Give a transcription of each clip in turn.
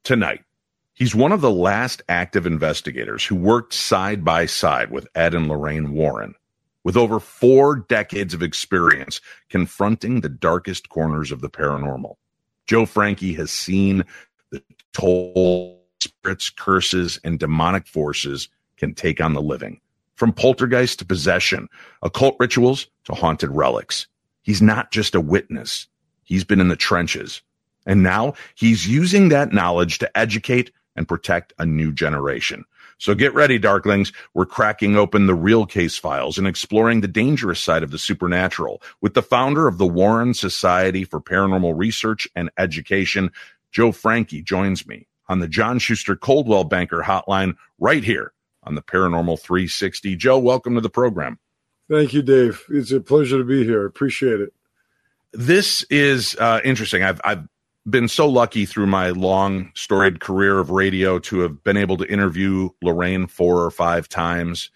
tonight. He's one of the last active investigators who worked side by side with Ed and Lorraine Warren, with over 4 decades of experience confronting the darkest corners of the paranormal. Joe Franke has seen the toll spirits, curses, and demonic forces can take on the living, from poltergeist to possession, occult rituals to haunted relics. He's not just a witness. He's been in the trenches. And now he's using that knowledge to educate and protect a new generation. So get ready, Darklings. We're cracking open the real case files and exploring the dangerous side of the supernatural with the founder of the Warren Society for Paranormal Research and Education. Joe Franke joins me on the John Schuster Coldwell Banker Hotline right here on the Paranormal 360. Joe, welcome to the program. Thank you, Dave. It's a pleasure to be here. Appreciate it. This is interesting. I've been so lucky through my long storied career of radio to have been able to interview Lorraine 4 or 5 times.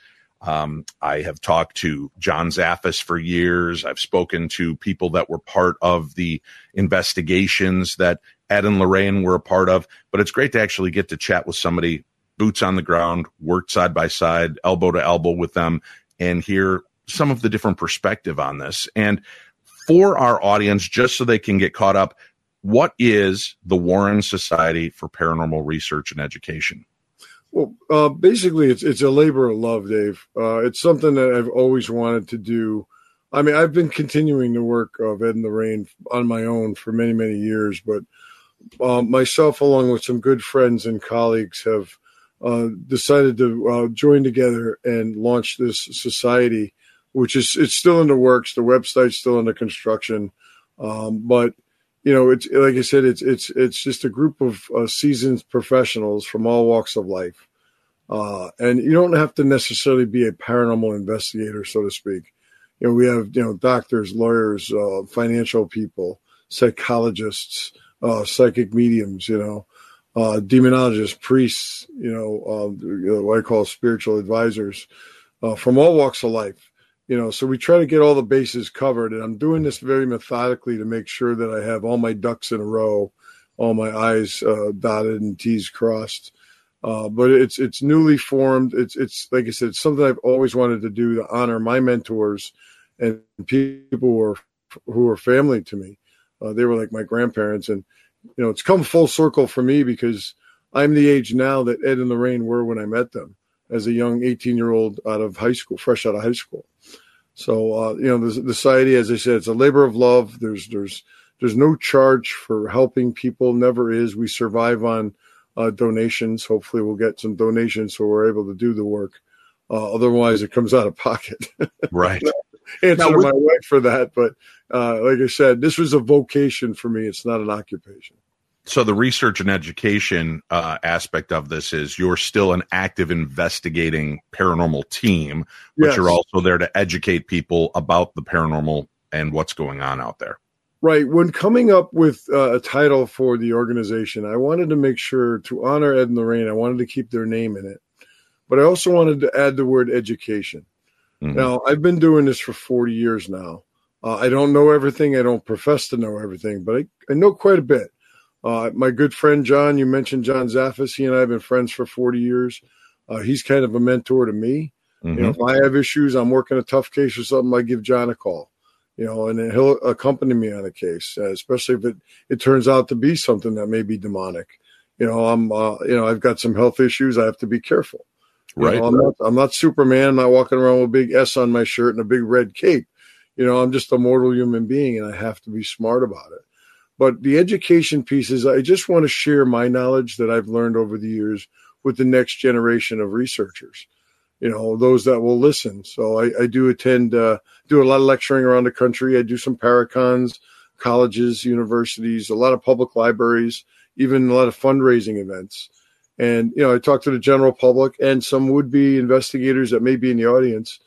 I have talked to John Zaffis for years. I've spoken to people that were part of the investigations that Ed and Lorraine were a part of, but it's great to actually get to chat with somebody, boots on the ground, worked side by side, elbow to elbow with them, and hear some of the different perspective on this. And for our audience, just so they can get caught up, what is the Warren Society for Paranormal Research and Education? Well, basically, it's a labor of love, Dave. It's something that I've always wanted to do. I mean, I've been continuing the work of Ed and Lorraine on my own for many, many years, but myself, along with some good friends and colleagues, have decided to join together and launch this society, which it's still in the works. The website's still under construction, but you know, it's like I said, it's just a group of seasoned professionals from all walks of life, and you don't have to necessarily be a paranormal investigator, so to speak. You know, we have doctors, lawyers, financial people, psychologists, psychic mediums, demonologists, priests, what I call spiritual advisors, from all walks of life. So we try to get all the bases covered, and I'm doing this very methodically to make sure that I have all my ducks in a row, all my I's dotted and T's crossed. But it's newly formed. It's like I said, it's something I've always wanted to do to honor my mentors and people who are family to me. They were like my grandparents, and it's come full circle for me because I'm the age now that Ed and Lorraine were when I met them as a young 18-year-old fresh out of high school. So, the society, as I said, it's a labor of love. There's no charge for helping people. Never is. We survive on donations. Hopefully we'll get some donations so we're able to do the work. Otherwise it comes out of pocket. Right. Answer my wife for that. But like I said, this was a vocation for me. It's not an occupation. So the research and education aspect of this is you're still an active investigating paranormal team, but yes, you're also there to educate people about the paranormal and what's going on out there. Right. When coming up with a title for the organization, I wanted to make sure to honor Ed and Lorraine. I wanted to keep their name in it, but I also wanted to add the word education. Mm-hmm. Now, I've been doing this for 40 years now. I don't know everything. I don't profess to know everything, but I know quite a bit. My good friend, John, you mentioned John Zaffis. He and I have been friends for 40 years. He's kind of a mentor to me. Mm-hmm. If I have issues, I'm working a tough case or something, I give John a call, and then he'll accompany me on a case, especially if it turns out to be something that may be demonic. I've got some health issues. I have to be careful. Right. I'm not Superman. I'm not walking around with a big S on my shirt and a big red cape. I'm just a mortal human being, and I have to be smart about it. But the education piece is I just want to share my knowledge that I've learned over the years with the next generation of researchers, those that will listen. So I do attend, do a lot of lecturing around the country. I do some paracons, colleges, universities, a lot of public libraries, even a lot of fundraising events. And, I talk to the general public and some would-be investigators that may be in the audience.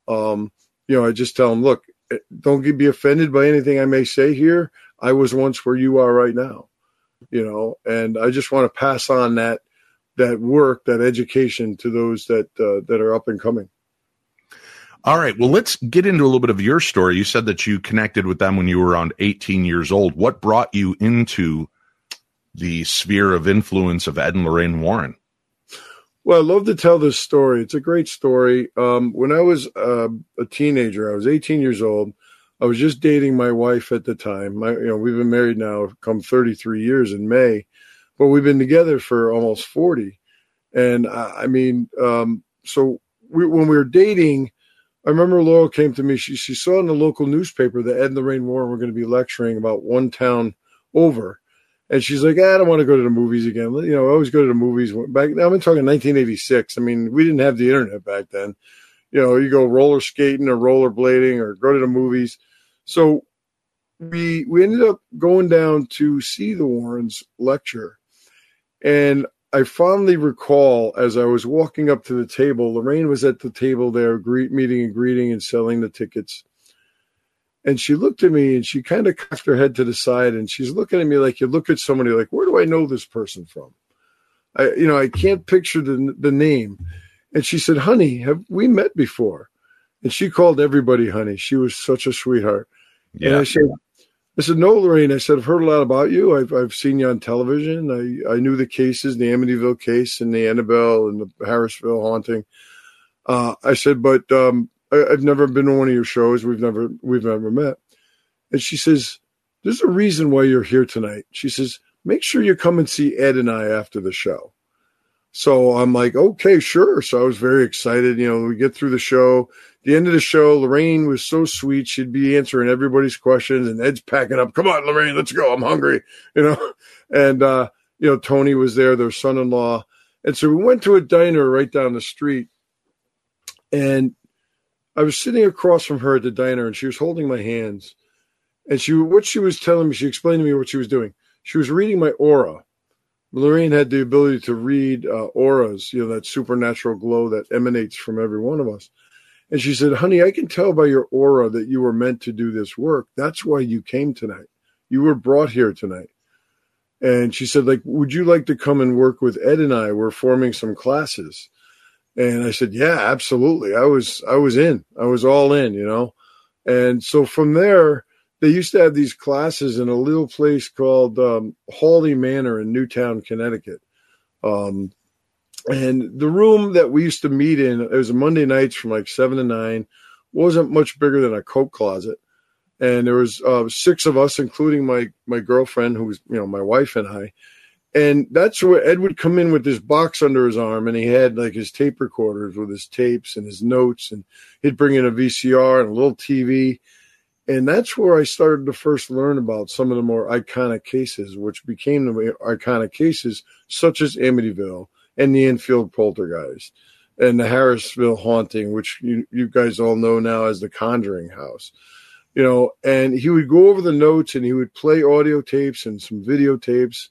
I just tell them, look, don't be offended by anything I may say here. I was once where you are right now, and I just want to pass on that work, that education to those that are up and coming. All right. Well, let's get into a little bit of your story. You said that you connected with them when you were around 18 years old. What brought you into the sphere of influence of Ed and Lorraine Warren? Well, I love to tell this story. It's a great story. When I was a teenager, I was 18 years old. I was just dating my wife at the time. We've been married now, come 33 years in May, but we've been together for almost 40. And so when we were dating, I remember Laurel came to me. She saw in the local newspaper that Ed and Lorraine Warren were going to be lecturing about one town over. And she's like, I don't want to go to the movies again. I always go to the movies. Back now, I'm talking 1986. I mean, we didn't have the internet back then. You go roller skating or rollerblading or go to the movies. So we ended up going down to see the Warrens lecture. And I fondly recall as I was walking up to the table, Lorraine was at the table there, meeting and greeting and selling the tickets. And she looked at me and she kind of cocked her head to the side and she's looking at me like you look at somebody like, where do I know this person from? I can't picture the name. And she said, honey, have we met before? And she called everybody honey. She was such a sweetheart. Yeah. And I said, no, Lorraine. I said, I've heard a lot about you. I've seen you on television. I knew the cases, the Amityville case and the Annabelle and the Harrisville haunting. I said, but I've never been to one of your shows. We've never met. And she says, there's a reason why you're here tonight. She says, make sure you come and see Ed and I after the show. So I'm like, okay, sure. So I was very excited. We get through the show. The end of the show, Lorraine was so sweet. She'd be answering everybody's questions and Ed's packing up. Come on, Lorraine, let's go. I'm hungry, And, Tony was there, their son-in-law. And so we went to a diner right down the street. And I was sitting across from her at the diner and she was holding my hands. And what she was telling me, she explained to me what she was doing. She was reading my aura. Lorraine had the ability to read auras, that supernatural glow that emanates from every one of us. And she said, honey, I can tell by your aura that you were meant to do this work. That's why you came tonight. You were brought here tonight. And she said, would you like to come and work with Ed and I? We're forming some classes. And I said, yeah, absolutely. I was in. I was all in, And so from there, they used to have these classes in a little place called Hawley Manor in Newtown, Connecticut. And the room that we used to meet in, it was Monday nights from 7 to 9, wasn't much bigger than a coat closet. And there was 6 of us, including my girlfriend, who was, my wife and I. And that's where Ed would come in with this box under his arm, and he had his tape recorders with his tapes and his notes, and he'd bring in a VCR and a little TV. And that's where I started to first learn about some of the more iconic cases, which became the iconic cases, such as Amityville and the Enfield Poltergeist and the Harrisville haunting, which you guys all know now as the Conjuring House. And he would go over the notes and he would play audio tapes and some videotapes,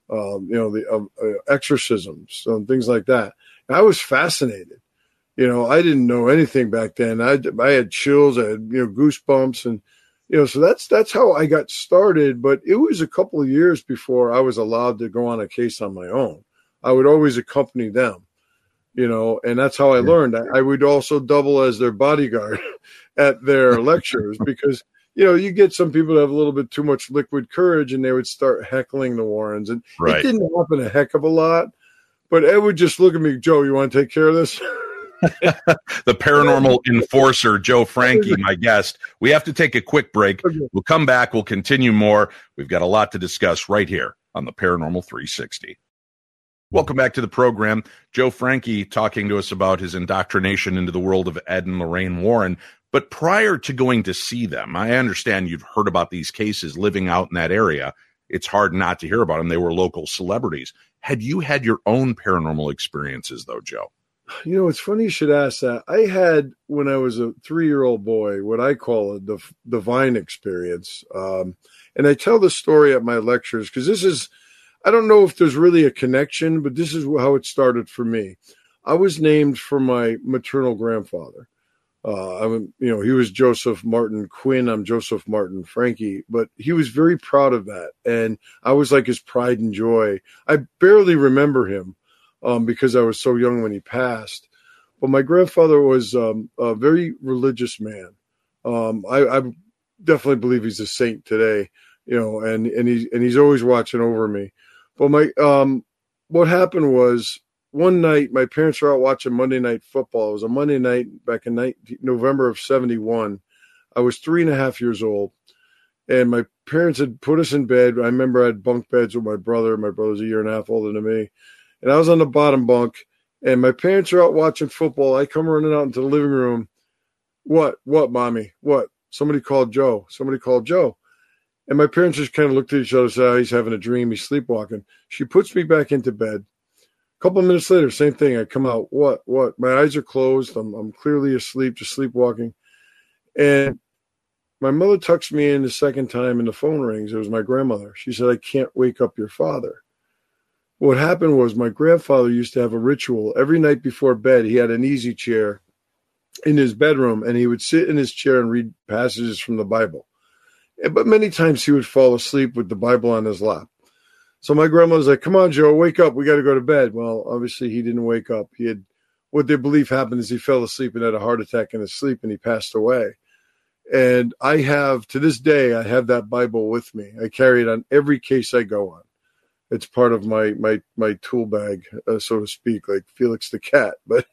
the exorcisms and things like that. And I was fascinated. I didn't know anything back then. I had chills, I had, goosebumps. And, so that's how I got started. But it was a couple of years before I was allowed to go on a case on my own. I would always accompany them, and that's how I learned. I would also double as their bodyguard at their lectures because, you get some people that have a little bit too much liquid courage and they would start heckling the Warrens. And It didn't happen a heck of a lot. But Ed would just look at me, Joe, you want to take care of this? The paranormal enforcer, Joe Franke, my guest. We have to take a quick break. Okay. We'll come back. We'll continue more. We've got a lot to discuss right here on the Paranormal 360. Welcome back to the program. Joe Franke talking to us about his indoctrination into the world of Ed and Lorraine Warren. But prior to going to see them, I understand you've heard about these cases living out in that area. It's hard not to hear about them. They were local celebrities. Had you had your own paranormal experiences, though, Joe? It's funny you should ask that. I had, when I was a 3-year-old boy, what I call a divine experience. And I tell the story at my lectures because this is, I don't know if there's really a connection, but this is how it started for me. I was named for my maternal grandfather. He was Joseph Martin Quinn. I'm Joseph Martin Franke, but he was very proud of that. And I was like his pride and joy. I barely remember him because I was so young when he passed. But my grandfather was a very religious man. I definitely believe he's a saint today, and he's always watching over me. But what happened was one night my parents were out watching Monday Night Football. It was a Monday night back in November of '71. I was 3.5 years old, and my parents had put us in bed. I remember I had bunk beds with my brother. My brother's a year and a half older than me, and I was on the bottom bunk. And my parents are out watching football. I come running out into the living room. What, mommy? What? Somebody called Joe. Somebody called Joe. And my parents just kind of looked at each other and said, oh, he's having a dream. He's sleepwalking. She puts me back into bed. A couple of minutes later, same thing. I come out. What? My eyes are closed. I'm clearly asleep, just sleepwalking. And my mother tucks me in the second time and the phone rings. It was my grandmother. She said, I can't wake up your father. What happened was my grandfather used to have a ritual. Every night before bed, he had an easy chair in his bedroom, and he would sit in his chair and read passages from the Bible. But many times he would fall asleep with the Bible on his lap. So my grandma was like, come on, Joe, wake up. We got to go to bed. Well, obviously he didn't wake up. What they believe happened is he fell asleep and had a heart attack in his sleep, and he passed away. And to this day, I have that Bible with me. I carry it on every case I go on. It's part of my tool bag, so to speak, like Felix the cat. But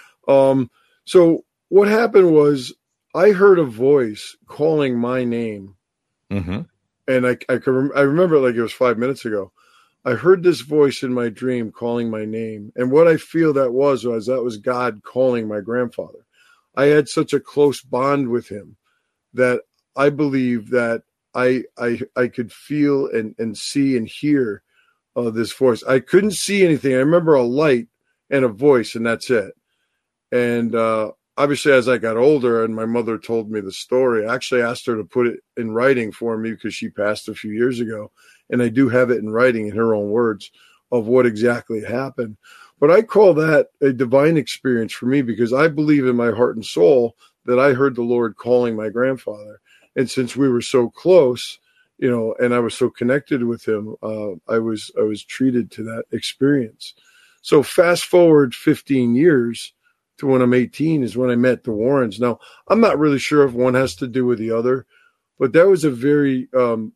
so what happened was I heard a voice calling my name. Mm-hmm. And I remember it like it was 5 minutes ago. I heard this voice in my dream calling my name. And what I feel that was God calling my grandfather. I had such a close bond with him that I believe that I could feel and see and hear this voice. I couldn't see anything. I remember a light and a voice, and that's it. And obviously, as I got older and my mother told me the story, I actually asked her to put it in writing for me because she passed a few years ago. And I do have it in writing in her own words of what exactly happened. But I call that a divine experience for me because I believe in my heart and soul that I heard the Lord calling my grandfather. And since we were so close, and I was so connected with him, I was treated to that experience. So fast forward 15 years to when I'm 18 is when I met the Warrens. Now, I'm not really sure if one has to do with the other, but that was a very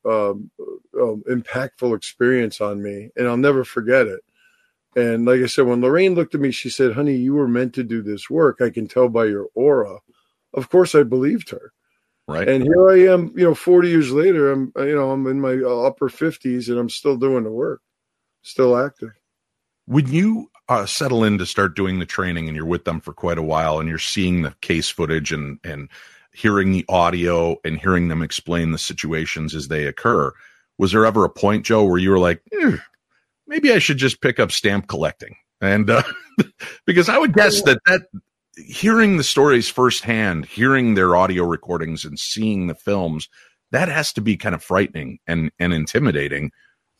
impactful experience on me, and I'll never forget it. And like I said, when Lorraine looked at me, she said, honey, you were meant to do this work. I can tell by your aura. Of course, I believed her. Right. And here I am, 40 years later, I'm in my upper 50s and I'm still doing the work, still active. When you settle in to start doing the training and you're with them for quite a while and you're seeing the case footage and hearing the audio and hearing them explain the situations as they occur, was there ever a point, Joe, where you were like, maybe I should just pick up stamp collecting? And because I would guess that hearing the stories firsthand, hearing their audio recordings and seeing the films, that has to be kind of frightening and intimidating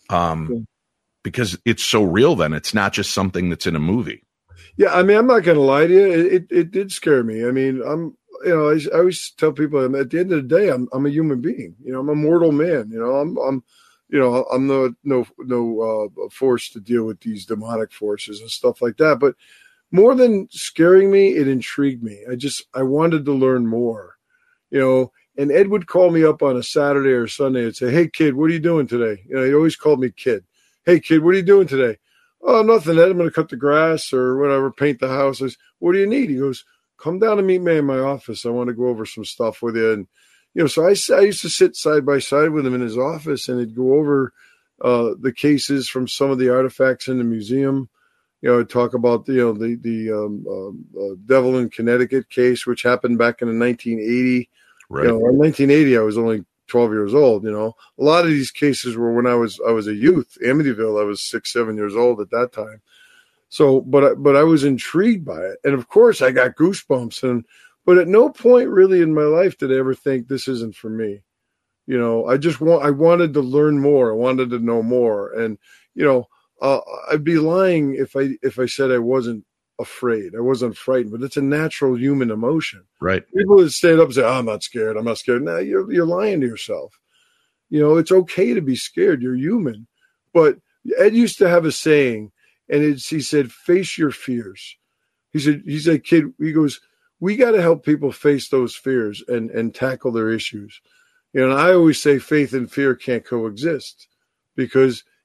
because it's so real then. It's not just something that's in a movie. Yeah, I mean, I'm not going to lie to you. It did scare me. I mean, I always tell people at the end of the day, I'm a human being. I'm a mortal man. I'm no force to deal with these demonic forces and stuff like that. But more than scaring me, it intrigued me. I wanted to learn more, and Ed would call me up on a Saturday or Sunday and say, hey, kid, what are you doing today? He always called me kid. Hey, kid, what are you doing today? Oh, nothing, Ed. I'm going to cut the grass or whatever, paint the house. I said, what do you need? He goes, come down and meet me in my office. I want to go over some stuff with you. And, so I used to sit side by side with him in his office and he'd go over the cases from some of the artifacts in the museum. Talk about the Devil in Connecticut case, which happened back in 1980. Right. In 1980, I was only 12 years old. A lot of these cases were when I was a youth. Amityville, I was 6-7 years old at that time. So, but I was intrigued by it, and of course, I got goosebumps. But at no point really in my life did I ever think this isn't for me. I wanted to learn more. I wanted to know more, and I'd be lying if I said I wasn't afraid. I wasn't frightened, but it's a natural human emotion. Right. People would stand up and say, I'm not scared. I'm not scared. No, you're lying to yourself. It's okay to be scared. You're human. But Ed used to have a saying, and he said, face your fears. He said, kid, he goes, we got to help people face those fears and tackle their issues. And I always say faith and fear can't coexist because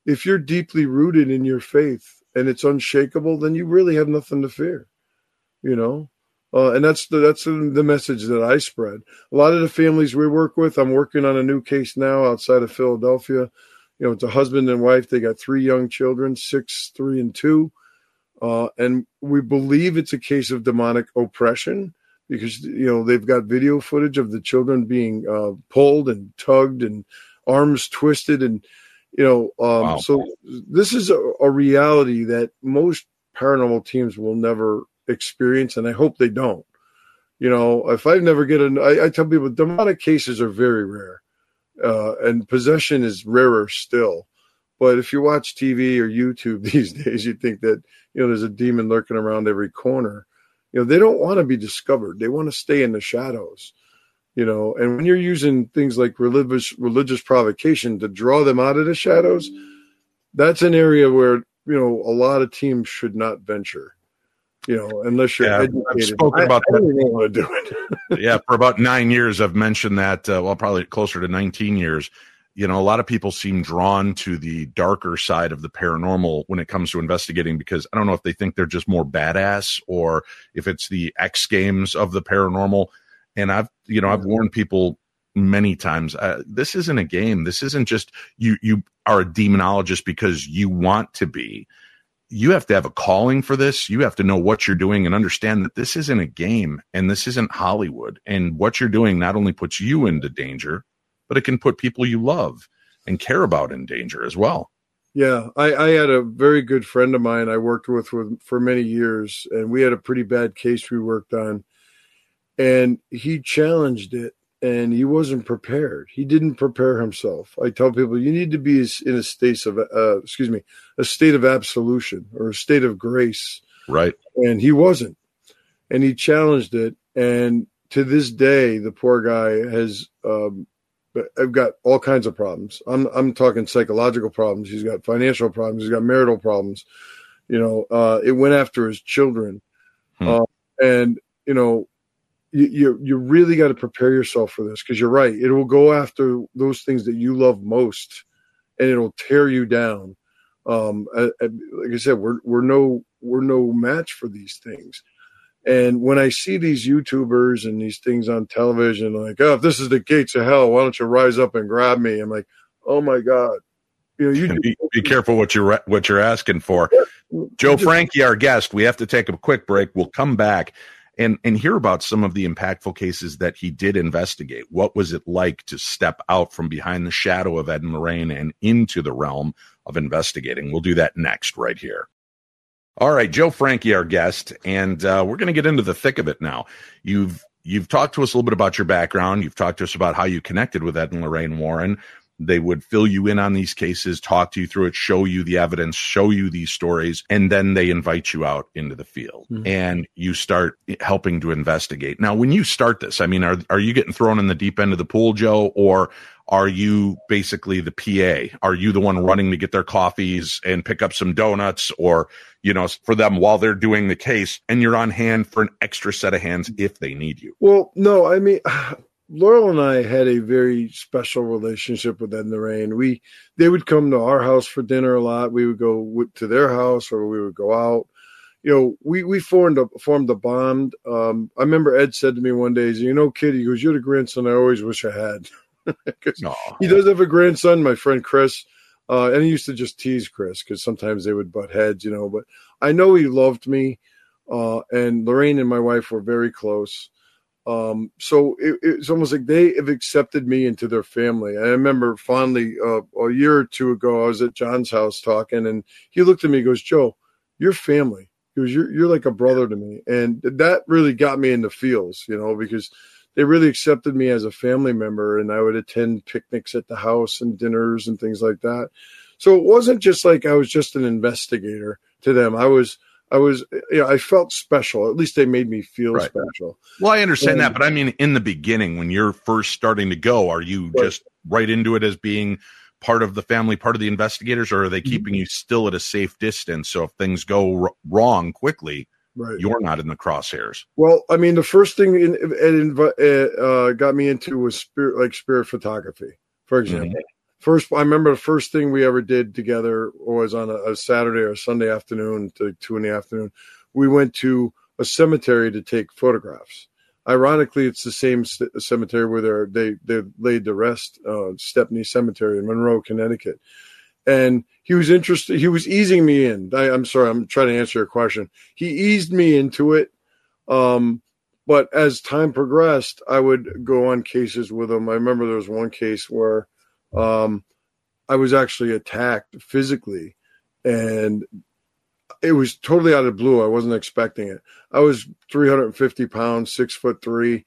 if you're deeply rooted in your faith and it's unshakable, then you really have nothing to fear, you know? And that's the message that I spread. A lot of the families we work with, I'm working on a new case now outside of Philadelphia. You know, it's a husband and wife. They got 3 young children, 6, 3, and 2. And we believe it's a case of demonic oppression because, you know, they've got video footage of the children being pulled and tugged and arms twisted. And, you know, Wow. So this is a reality that most paranormal teams will never experience, and I hope they don't. You know, if I never get I tell people demonic cases are very rare, and possession is rarer still. But if you watch TV or YouTube these days, you think that, you know, there's a demon lurking around every corner. You know, they don't want to be discovered. They want to stay in the shadows. You know, and when you're using things like religious provocation to draw them out of the shadows, that's an area where, you know, a lot of teams should not venture. You know, unless you're educated. I've spoken about I that. don't even want to do it. Yeah, for about 9 years, I've mentioned that. Well, probably closer to 19 years. You know, a lot of people seem drawn to the darker side of the paranormal when it comes to investigating because I don't know if they think they're just more badass or if it's the X Games of the paranormal. And I've warned people many times, this isn't a game. This isn't just you are a demonologist because you want to be. You have to have a calling for this. You have to know what you're doing and understand that this isn't a game and this isn't Hollywood. And what you're doing not only puts you into danger, but it can put people you love and care about in danger as well. Yeah, I had a very good friend of mine I worked with for many years, and we had a pretty bad case we worked on. And he challenged it, and he wasn't prepared. He didn't prepare himself. I tell people you need to be in a state of absolution or a state of grace. Right. And he wasn't. And he challenged it. And to this day, the poor guy has I've got all kinds of problems. I'm talking psychological problems. He's got financial problems. He's got marital problems. You know, it went after his children. And, you know, you really got to prepare yourself for this because you're right. It will go after those things that you love most, and it'll tear you down. Like I said, we're no match for these things. And when I see these YouTubers and these things on television, like, oh, if this is the gates of hell, why don't you rise up and grab me? I'm like, oh my God. You know, be careful what you're asking for. Joe Franke, our guest. We have to take a quick break. We'll come back and hear about some of the impactful cases that he did investigate. What was it like to step out from behind the shadow of Ed and Lorraine and into the realm of investigating? We'll do that next right here. All right, Joe Franke, our guest, and we're going to get into the thick of it now. You've talked to us a little bit about your background. You've talked to us about how you connected with Ed and Lorraine Warren. They would fill you in on these cases, talk to you through it, show you the evidence, show you these stories, and then they invite you out into the field and you start helping to investigate. Now, when you start this, I mean, are you getting thrown in the deep end of the pool, Joe, or are you basically the PA? Are you the one running to get their coffees and pick up some donuts or, you know, for them while they're doing the case, and you're on hand for an extra set of hands if they need you? Well, no, I mean, Laurel and I had a very special relationship with Ed and Lorraine. They would come to our house for dinner a lot. We would go to their house, or we would go out. You know, we formed a bond. I remember Ed said to me one day, you know, kid, he goes, you're the grandson I always wish I had. He does have a grandson, my friend Chris. And he used to just tease Chris because sometimes they would butt heads, you know, but I know he loved me. And Lorraine and my wife were very close. So it's almost like they have accepted me into their family. I remember fondly a year or two ago, I was at John's house talking, and he looked at me and goes, Joe, you're family. He goes, you're like a brother to me. And that really got me in the feels, you know, because they really accepted me as a family member, and I would attend picnics at the house and dinners and things like that. So it wasn't just like I was just an investigator to them. I was, you know, I felt special. At least they made me feel special. Well, I understand that, but I mean, in the beginning, when you're first starting to go, are you just right into it as being part of the family, part of the investigators, or are they keeping you still at a safe distance? So if things go wrong quickly, you're not in the crosshairs. Well, I mean, the first thing it got me into was spirit photography, for example. I remember the first thing we ever did together was on a Saturday or a Sunday afternoon to 2 p.m. We went to a cemetery to take photographs. Ironically, it's the same cemetery where they laid to rest, Stepney Cemetery in Monroe, Connecticut. And he was interested. He was easing me in. I'm sorry, I'm trying to answer your question. He eased me into it. But as time progressed, I would go on cases with him. I remember there was one case where I was actually attacked physically, and it was totally out of the blue. I wasn't expecting it. I was 350 pounds, 6'3",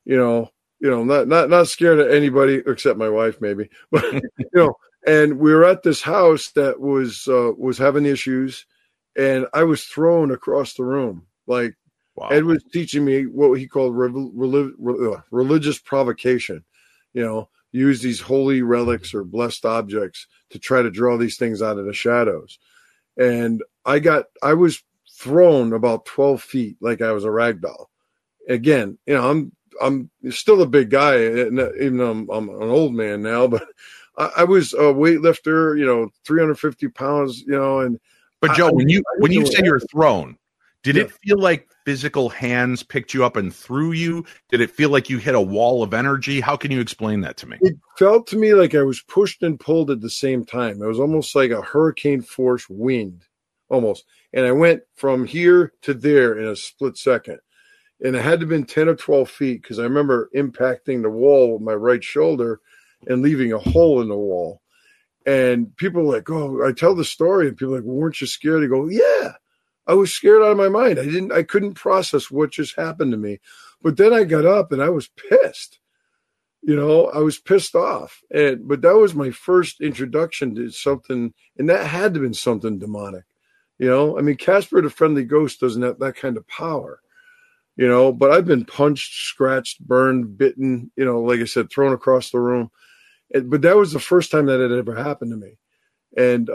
not scared of anybody except my wife, maybe, but and we were at this house that was having issues, and I was thrown across the room. Like, wow. Ed was teaching me what he called religious provocation. Use these holy relics or blessed objects to try to draw these things out of the shadows. And I was thrown about 12 feet like I was a rag doll. Again, I'm still a big guy, even though I'm an old man now, but I was a weightlifter, 350 pounds, and. But Joe, when you say you're thrown, did it feel like physical hands picked you up and threw you? Did it feel like you hit a wall of energy? How can you explain that to me? It felt to me like I was pushed and pulled at the same time. It was almost like a hurricane force wind, almost. And I went from here to there in a split second. And it had to have been 10 or 12 feet because I remember impacting the wall with my right shoulder and leaving a hole in the wall. And people were like, oh, I tell the story. And people are like, well, weren't you scared? I go, yeah. I was scared out of my mind. I couldn't process what just happened to me. But then I got up and I was pissed. I was pissed off. But that was my first introduction to something, and that had to have been something demonic. Casper the Friendly Ghost doesn't have that kind of power. But I've been punched, scratched, burned, bitten, like I said, thrown across the room. But that was the first time that had ever happened to me. And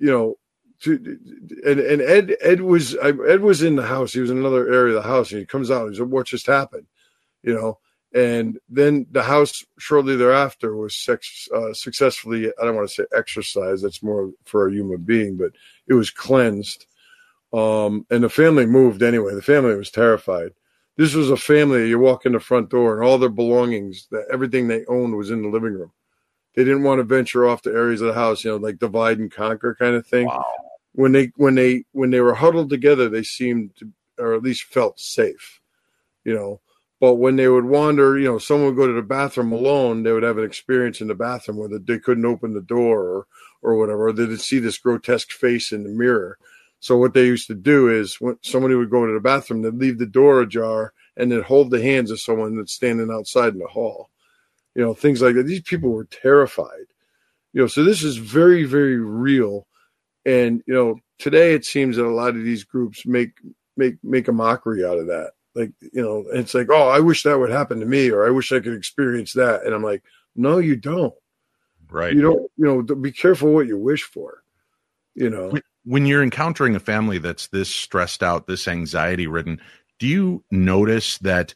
and Ed was in the house. He was in another area of the house, and he comes out and he said, what just happened? And then the house shortly thereafter was successfully, I don't want to say exorcised, that's more for a human being, but it was cleansed. And the family moved anyway. The family was terrified. This was a family, you walk in the front door and all their belongings, everything they owned was in the living room. They didn't want to venture off to areas of the house, like divide and conquer kind of thing. Wow. When they were huddled together, they seemed to, or at least felt safe, But when they would wander, someone would go to the bathroom alone, they would have an experience in the bathroom where they couldn't open the door or whatever. Or they'd see this grotesque face in the mirror. So what they used to do is when somebody would go to the bathroom, they'd leave the door ajar and then hold the hands of someone that's standing outside in the hall. Things like that. These people were terrified. So this is very, very real. And, today it seems that a lot of these groups make a mockery out of that. Like, it's like, oh, I wish that would happen to me, or I wish I could experience that. And I'm like, no, you don't. Right. You don't, be careful what you wish for, When you're encountering a family that's this stressed out, this anxiety ridden, do you notice that,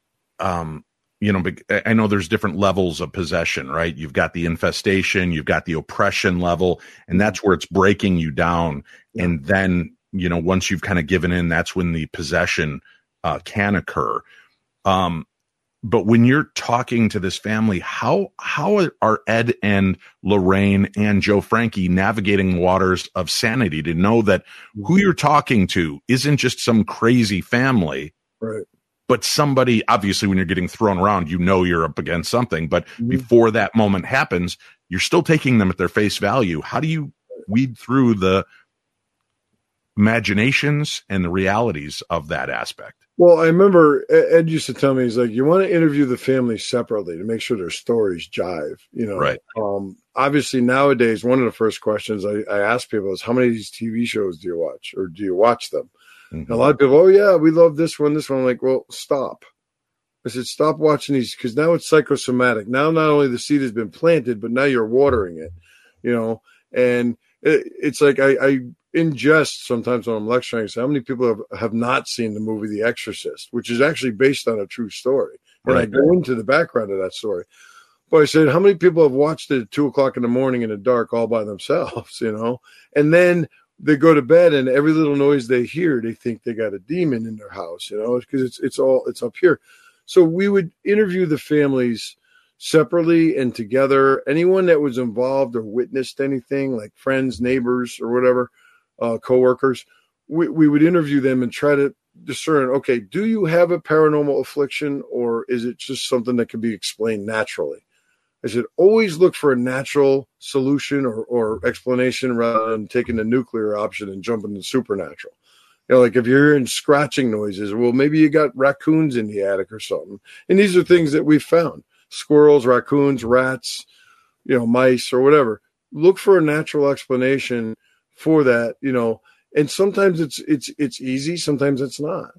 I know there's different levels of possession, right? You've got the infestation, you've got the oppression level, and that's where it's breaking you down. Yeah. And then, once you've kind of given in, that's when the possession can occur. But when you're talking to this family, how are Ed and Lorraine and Joe Franke navigating waters of sanity to know that who you're talking to isn't just some crazy family, right? But somebody, obviously, when you're getting thrown around, you're up against something. But before that moment happens, you're still taking them at their face value. How do you weed through the imaginations and the realities of that aspect? Well, I remember Ed used to tell me, he's like, you want to interview the family separately to make sure their stories jive, Right. Obviously, nowadays, one of the first questions I ask people is, how many of these TV shows do you watch, or do you watch them? Mm-hmm. A lot of people, oh, yeah, we love this one. I'm like, well, stop. I said, stop watching these, because now it's psychosomatic. Now, not only the seed has been planted, but now you're watering it, and it's like I ingest sometimes when I'm lecturing. I say, how many people have not seen the movie The Exorcist, which is actually based on a true story? And right. I go into the background of that story. But I said, how many people have watched it at 2:00 in the morning in the dark all by themselves, And then they go to bed and every little noise they hear, they think they got a demon in their house, because it's up here. So we would interview the families separately and together. Anyone that was involved or witnessed anything, like friends, neighbors, or whatever, coworkers, we would interview them and try to discern, okay, do you have a paranormal affliction or is it just something that can be explained naturally? I said, always look for a natural solution or explanation rather than taking the nuclear option and jumping to supernatural. Like if you're hearing scratching noises, well, maybe you got raccoons in the attic or something. And these are things that we've found. Squirrels, raccoons, rats, mice or whatever. Look for a natural explanation for that, and sometimes it's easy, sometimes it's not.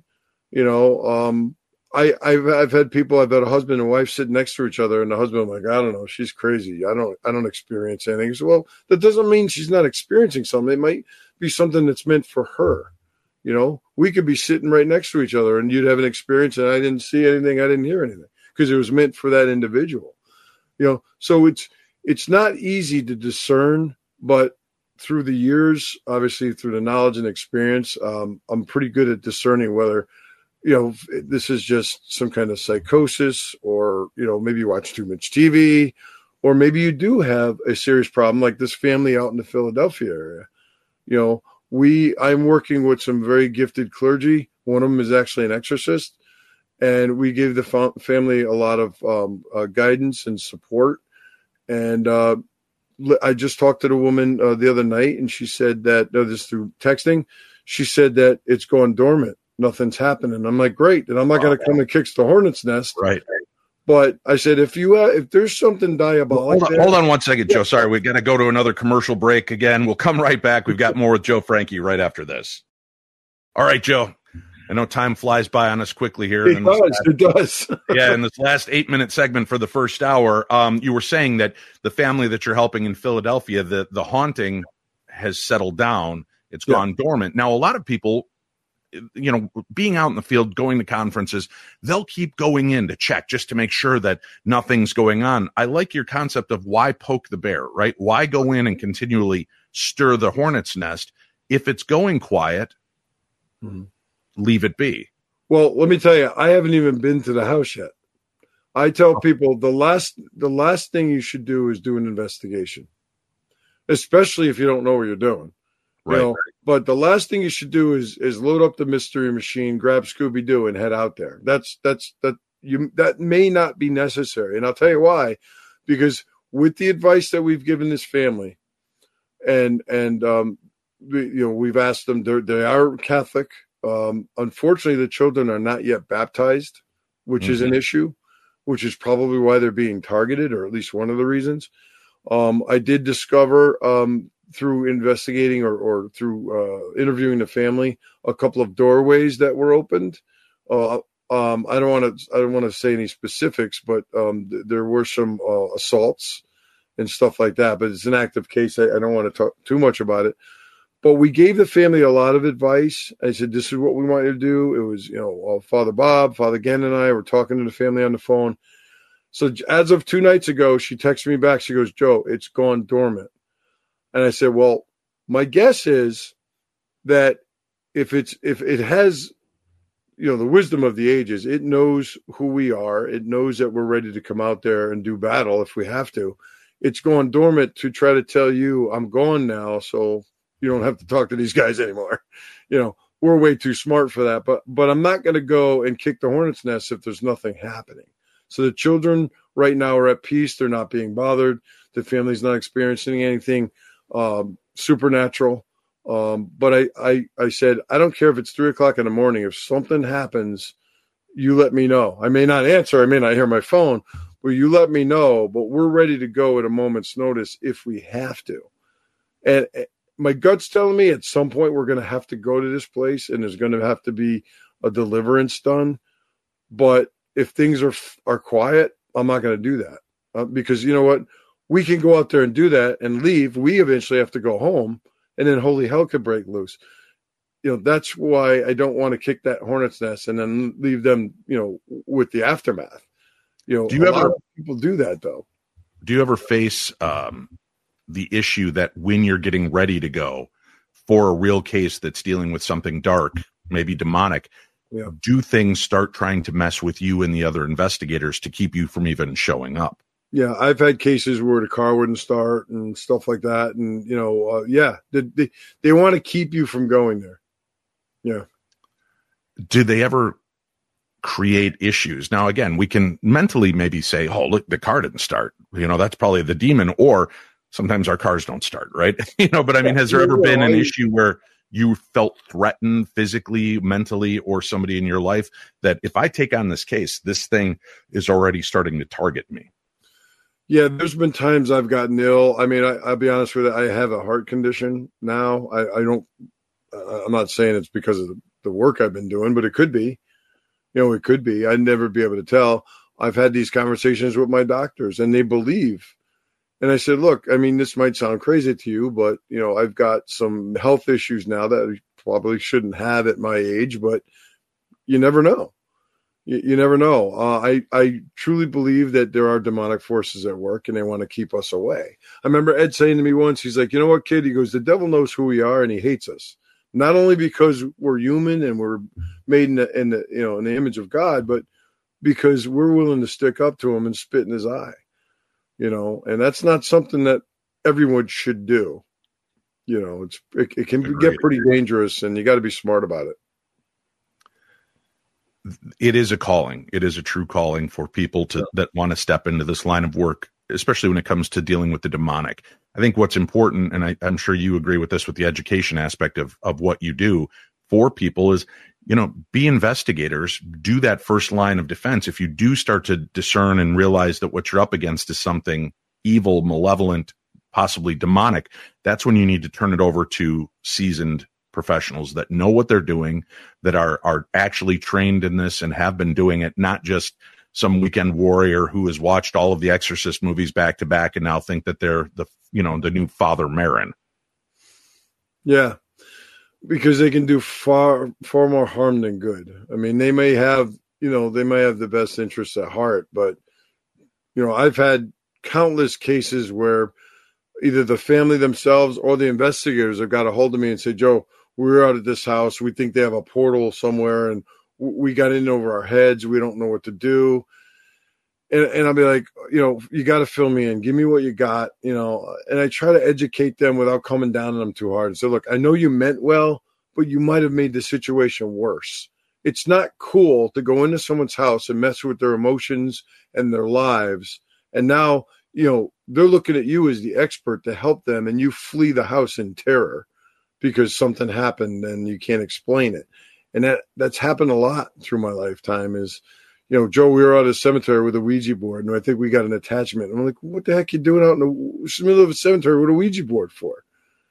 I've had people, I've had a husband and wife sit next to each other, and the husband, I'm like, I don't know, she's crazy. I don't experience anything. So, well, that doesn't mean she's not experiencing something. It might be something that's meant for her. We could be sitting right next to each other, and you'd have an experience, and I didn't see anything, I didn't hear anything, because it was meant for that individual. So it's not easy to discern, but through the years, obviously through the knowledge and experience, I'm pretty good at discerning whether, this is just some kind of psychosis, or, maybe you watch too much TV, or maybe you do have a serious problem like this family out in the Philadelphia area. I'm working with some very gifted clergy. One of them is actually an exorcist, and we gave the family a lot of guidance and support. And I just talked to the woman the other night, and she said that, this through texting, she said that it's going dormant. Nothing's happening. I'm like, great. And I'm not going to come and kick the hornet's nest. Right. But I said, if there's something diabolic. Hold on 1 second, Joe. Sorry, we've got to go to another commercial break again. We'll come right back. We've got more with Joe Franke right after this. All right, Joe. I know time flies by on us quickly here. It does. Yeah, in this last 8-minute segment for the first hour, you were saying that the family that you're helping in Philadelphia, the haunting has settled down. It's gone dormant. Now, a lot of people, being out in the field, going to conferences, they'll keep going in to check just to make sure that nothing's going on. I like your concept of why poke the bear, right? Why go in and continually stir the hornet's nest? If it's going quiet, leave it be. Well, let me tell you, I haven't even been to the house yet. I tell people the last thing you should do is do an investigation, especially if you don't know what you're doing. Right. But the last thing you should do is load up the mystery machine, grab Scooby-Doo, and head out there. That may not be necessary, and I'll tell you why. Because with the advice that we've given this family, and we've asked them, they are Catholic. Unfortunately, the children are not yet baptized, which is an issue, which is probably why they're being targeted, or at least one of the reasons. I did discover through investigating or through interviewing the family, a couple of doorways that were opened. I don't want to say any specifics, but there were some assaults and stuff like that. But it's an active case. I don't want to talk too much about it. But we gave the family a lot of advice. I said, this is what we want you to do. It was, Father Bob, Father Gann, and I were talking to the family on the phone. So as of 2 nights ago, she texted me back. She goes, Joe, it's gone dormant. And I said, well, my guess is that if it has, the wisdom of the ages, it knows who we are. It knows that we're ready to come out there and do battle if we have to. It's going dormant to try to tell you I'm gone now, so you don't have to talk to these guys anymore. We're way too smart for that. But I'm not going to go and kick the hornet's nest if there's nothing happening. So the children right now are at peace. They're not being bothered. The family's not experiencing anything supernatural. But I said, I don't care if it's 3:00 in the morning. If something happens, you let me know. I may not answer. I may not hear my phone, but you let me know. But we're ready to go at a moment's notice if we have to. And my gut's telling me at some point we're going to have to go to this place, and there's going to have to be a deliverance done. But if things are quiet, I'm not going to do that because you know what? We can go out there and do that and leave. We eventually have to go home, and then holy hell could break loose. That's why I don't want to kick that hornet's nest and then leave them, with the aftermath. Do you ever people do that though? face the issue that when you're getting ready to go for a real case that's dealing with something dark, maybe demonic, do things start trying to mess with you and the other investigators to keep you from even showing up? Yeah, I've had cases where the car wouldn't start and stuff like that. And, they want to keep you from going there. Yeah. Do they ever create issues? Now, again, we can mentally maybe say, oh, look, the car didn't start. That's probably the demon. Or sometimes our cars don't start, right? But I mean, has there ever been an issue where you felt threatened physically, mentally, or somebody in your life that if I take on this case, this thing is already starting to target me? Yeah, there's been times I've gotten ill. I mean, I'll be honest with you. I have a heart condition now. I'm not saying it's because of the work I've been doing, but it could be. It could be. I'd never be able to tell. I've had these conversations with my doctors, and they believe. And I said, look, I mean, this might sound crazy to you, but, I've got some health issues now that I probably shouldn't have at my age, but you never know. You never know. I truly believe that there are demonic forces at work, and they want to keep us away. I remember Ed saying to me once, he's like, you know what, kid? He goes, the devil knows who we are, and he hates us. Not only because we're human and we're made in the image of God, but because we're willing to stick up to him and spit in his eye. And that's not something that everyone should do. It can get pretty dangerous, and you got to be smart about it. It is a calling. It is a true calling for people that want to step into this line of work, especially when it comes to dealing with the demonic. I think what's important, and I'm sure you agree with this with the education aspect of what you do for people, is, be investigators, do that first line of defense. If you do start to discern and realize that what you're up against is something evil, malevolent, possibly demonic, that's when you need to turn it over to seasoned professionals that know what they're doing, that are actually trained in this and have been doing it, not just some weekend warrior who has watched all of the Exorcist movies back to back and now think that they're the new Father Merrin. Yeah, because they can do far more harm than good. I mean, they may have the best interests at heart, but I've had countless cases where either the family themselves or the investigators have got a hold of me and say, Joe, we're out at this house. We think they have a portal somewhere, and we got in over our heads. We don't know what to do. And I'll be like, you got to fill me in. Give me what you got, and I try to educate them without coming down on them too hard and say, look, I know you meant well, but you might have made the situation worse. It's not cool to go into someone's house and mess with their emotions and their lives. And now, they're looking at you as the expert to help them, and you flee the house in terror because something happened and you can't explain it. And that's happened a lot through my lifetime is, Joe, we were out at a cemetery with a Ouija board, and I think we got an attachment. And I'm like, what the heck are you doing out in the middle of a cemetery with a Ouija board for?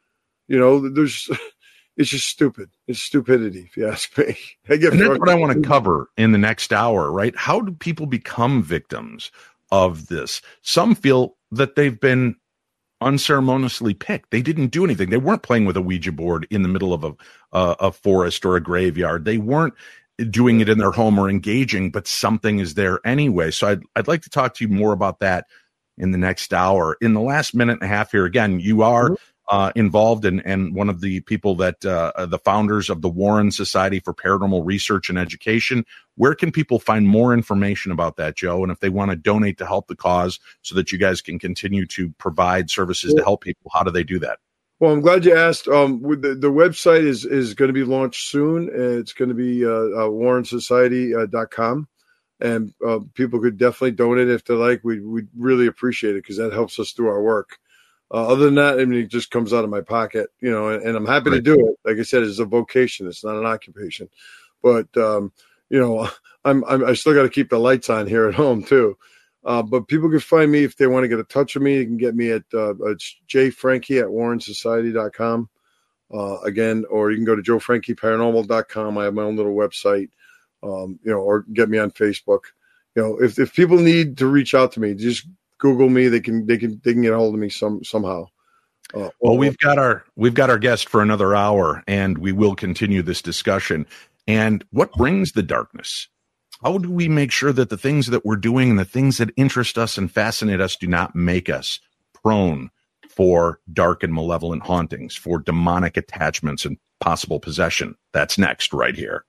It's just stupid. It's stupidity, if you ask me. And that's what I want to cover in the next hour, right? How do people become victims of this? Some feel that they've been unceremoniously picked. They didn't do anything. They weren't playing with a Ouija board in the middle of a forest or a graveyard. They weren't doing it in their home or engaging, but something is there anyway. So I'd like to talk to you more about that in the next hour. In the last minute and a half here, again, you are involved and one of the people that the founders of the Warren Society for Paranormal Research and Education. Where can people find more information about that, Joe? And if they want to donate to help the cause so that you guys can continue to provide services to help people, how do they do that? Well, I'm glad you asked. The website is going to be launched soon. It's going to be warrensociety.com. And people could definitely donate if they like. We'd really appreciate it because that helps us do our work. Other than that, I mean, it just comes out of my pocket, and I'm happy to do it. Like I said, it's a vocation. It's not an occupation. But, I still got to keep the lights on here at home, too. But people can find me if they want to get in touch with me. You can get me at it's jfrankie@warrensociety.com. Again, or you can go to joefrankieparanormal.com. I have my own little website, or get me on Facebook. If people need to reach out to me, just Google me. They can get a hold of me somehow. Well, we've got our guest for another hour, and we will continue this discussion. And what brings the darkness? How do we make sure that the things that we're doing and the things that interest us and fascinate us do not make us prone for dark and malevolent hauntings, for demonic attachments and possible possession? That's next, right here